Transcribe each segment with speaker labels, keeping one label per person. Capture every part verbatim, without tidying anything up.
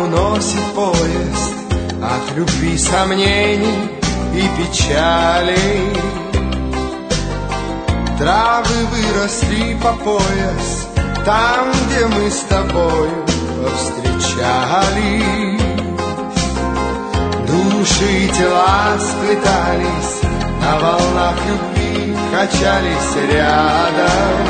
Speaker 1: уносит поезд от любви, сомнений и печалей. Травы выросли по пояс там, где мы с тобою встречались. Души и тела сплетались, на волнах любви качались рядом.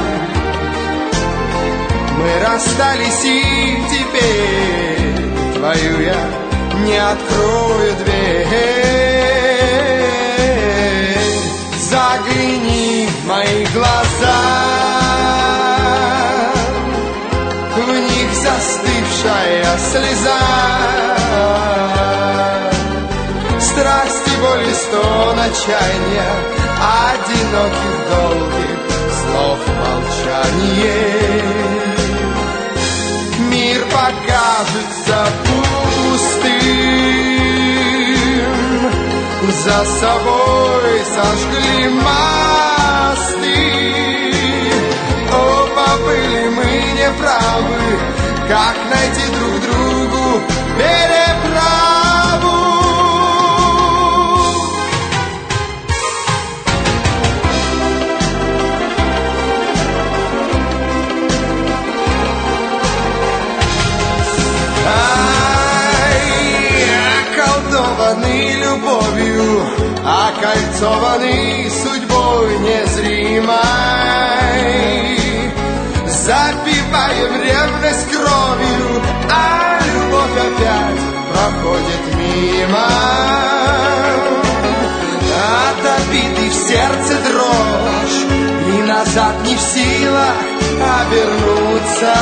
Speaker 1: Мы расстались, и теперь твою я не открою дверь. Загляни в мои глаза, в них застывшая слеза. Страсти, боли, стон, отчаяния, одиноких, долгих слов молчание. Мир покажется пустым, за собой сожгли мосты. О, побыли мы неправы, как найти друг другу переправу? Любовью, окольцованы судьбой незримой. Запиваем ревность кровью, а любовь опять проходит мимо. От обиды в сердце дрожь, и назад не в силах обернуться.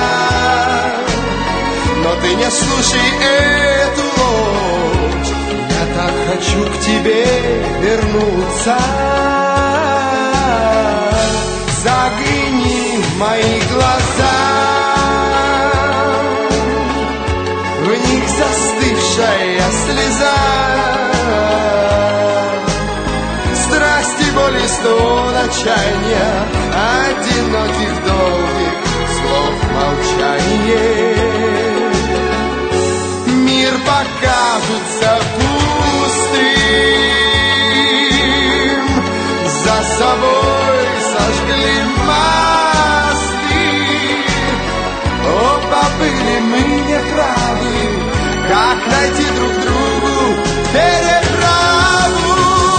Speaker 1: Но ты не слушай эту ложь, я так хочу к тебе вернуться. Загляни в мои глаза, в них застывшая слеза. Страсти, боли, стон, отчаяния, одиноких, долгих слов молчание. Мир покажется пустым, за собой сожгли мосты. О, побыли мы неправы, как найти друг другу переправу?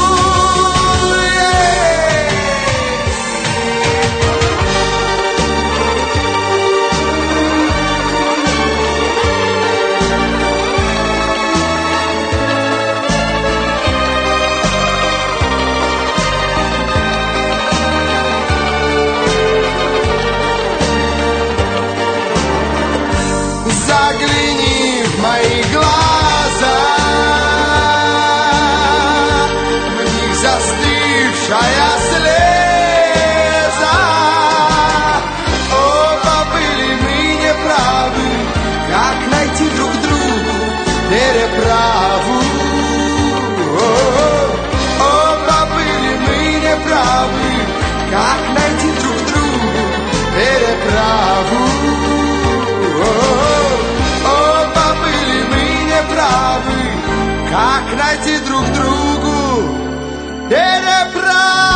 Speaker 1: Загляни в мои глаза, в них застывшая слеза. О, побыли мы неправы, как найти друг другу переправу? О, о, побыли мы неправы, как найти друг другу переправу? Правы, как найти друг другу переправу?